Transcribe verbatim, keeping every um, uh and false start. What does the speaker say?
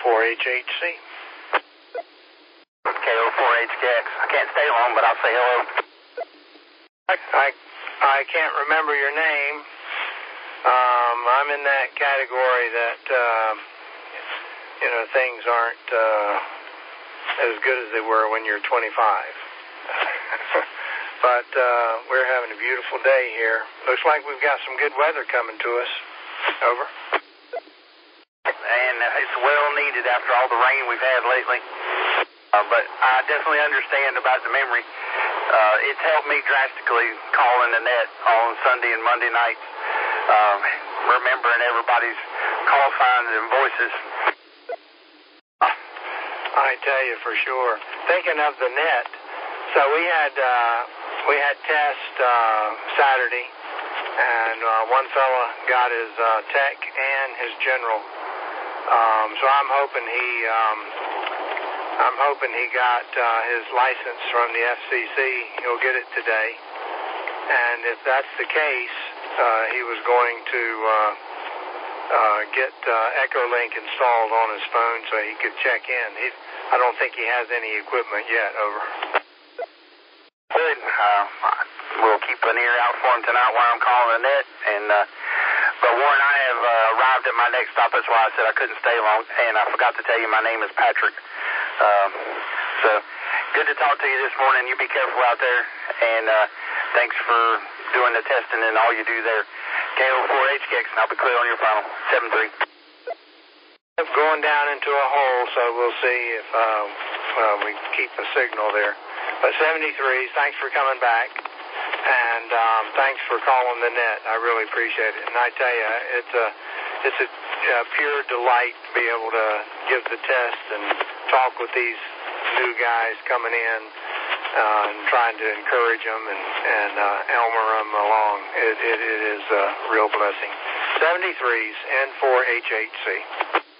four H H C. K O four H K X. I can't stay long, but I'll say hello. I, I, I can't remember your name. Um, I'm in that category that, uh, you know, things aren't uh, as good as they were when you're twenty-five. But uh, we're having a beautiful day here. Looks like we've got some good weather coming to us. Over. And uh, it's well needed after all the rain we've had lately. Uh, but I definitely understand about the memory. Uh, it's helped me drastically calling the net on Sunday and Monday nights, um, remembering everybody's call signs and voices. I tell you for sure. Thinking of the net, so we had uh, we had test uh, Saturday, and uh, one fella got his uh, tech and his general. Um, so I'm hoping he. Um, I'm hoping he got uh, his license from the F C C. He'll get it today. And if that's the case, uh, he was going to uh, uh, get uh, EchoLink installed on his phone so he could check in. He, I don't think he has any equipment yet. Over. Good. Uh, we'll keep an ear out for him tonight while I'm calling the net. And uh, but Warren, I have uh, arrived at my next stop. That's why I said I couldn't stay long. And I forgot to tell you my name is Patrick. Um, so, good to talk to you this morning. You be careful out there, and uh, thanks for doing the testing and all you do there. K O four H K X, and I'll be clear on your final. seven three. Going down into a hole, so we'll see if uh, uh, we keep the signal there. But seventy-threes, thanks for coming back, and um, thanks for calling the net. I really appreciate it. And I tell you, it's a, it's a uh, pure delight to be able to give the test and talk with these new guys coming in uh, and trying to encourage them and, and uh, Elmer them along. It, it, it is a real blessing. seventy-threes and four H H C.